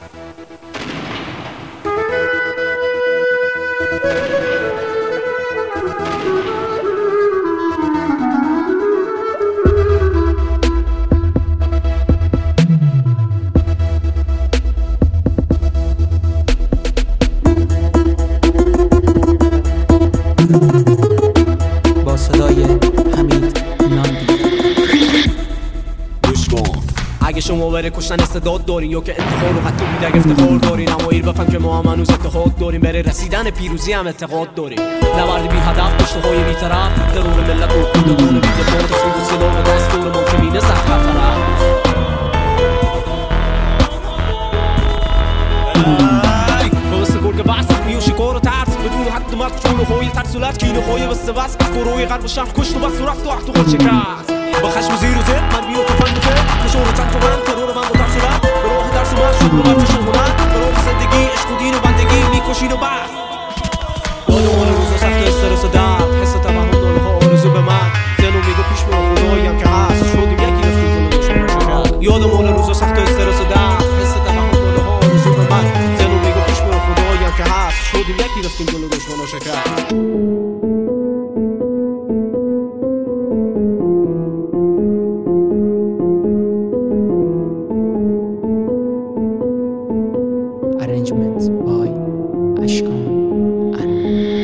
با صدای حمید ناندی. اگه شما بره کشتن استعداد دارین یا که انتخاب و قطع بید اگه افتخار دارین، اما ایر بفهم که ما هم هنوز اتحاد داریم. بره رسیدن پیروزی هم اعتقاد داریم. نبرد بی هدف پشته های بی طرف، درور ملت و کودکان بی دفاع، تصمیم و سلاح دستور محکمینه سخت برطرف. مثل گرگ بحث میو شکار و ترس، بدون حد مرد چون های ترسولت کینه های بسته بس گروه غرب شهر کشت و بس و رفت و حتی خود شکست. با خشم زیر و زد من بیو تفنگ و فر نشون و چند تومن ترور من با ترسولت به راه درس و من شد و برچه شد و من به راه زندگی عشق و دین و بندگی میکشید و بس. یادمان روز سخت استرس و درد، حس توهم ناله ها آرزو به من زن و میگو پیش برو خداییم که هست شدیم یکی رفتیم جلو دشمن و شکست. یادمان روز سخت استرس و درد، حس توهم ناله ها آرزو به من زن و میگو پیش برو خداییم که هست شدیم یکی رفتیم جلو دشمن و شکست. Arrangements by Ashkan and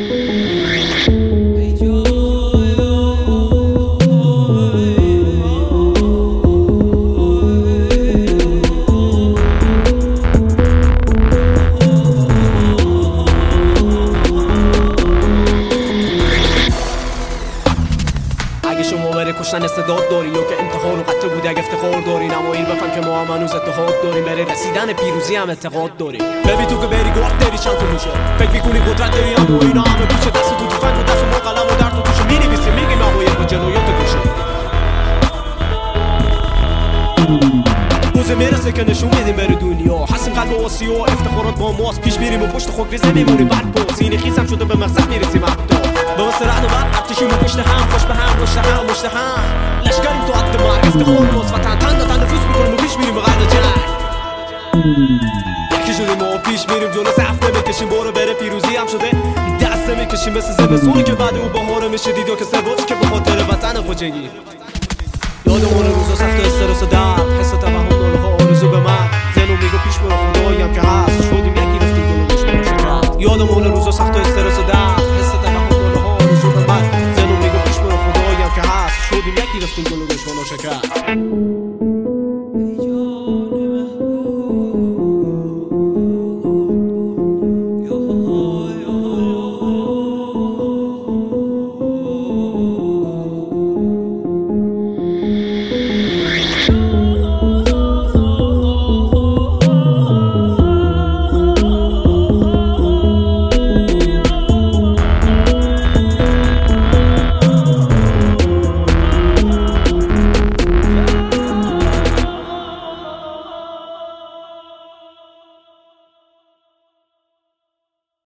اگه شما بره کشتن استعداد دارین یا که انتحار و قتل بوده اگه افتخار دارین، اما این بفهم که ما هم هنوز اتحاد داریم. بره رسیدن پیروزی هم اعتقاد داریم. ببین تو که بری گوارد داری چند تا میشه، فکر میکنی قدرت داری اما اینا همه پیشه. دست تو تفنگ و دست ما قلم و درد و توشه مینویسیم میگیم آقایت با جنایات گوشه. روزه میرسه که نشون میدیم بره دنیا، حسیم قلب و آسیا افتخارات با ماست. پیش میریم و پشت خود ریزه میمونیم بعد با سینه خیزم شده به مقصد میرسیم حتی به واسه رعد و برق ارتشیم و پشت هم خوش به هم مشت هم مشت هم لشکریم تو حد مرگ افتخار ماست وطن تن تنفس میکنیم و پیش میریم به قرن جنگ. یکی شدیم و پیش میریم جلو صف نمیکشیم برو بره پیروزی هم شده دست نمیکشیم مثل زمستونی که بعد او بهاره میشه دید یا که ثباتی که به خاطر وطن خودجگی. یادمون روزا سخت استرس و درد، حس توهم ناله ها آرزو به من زن و میگو پیش برو خداییم که هست شدیم یکی رفتیم جلو دشمن و شکست. یادمون روزا سخت استرس و درد، حس توهم ناله ها آرزو به من زن و میگو پیش برو خداییم که هست شدیم یکی رفتیم جلو دشمن و شکست.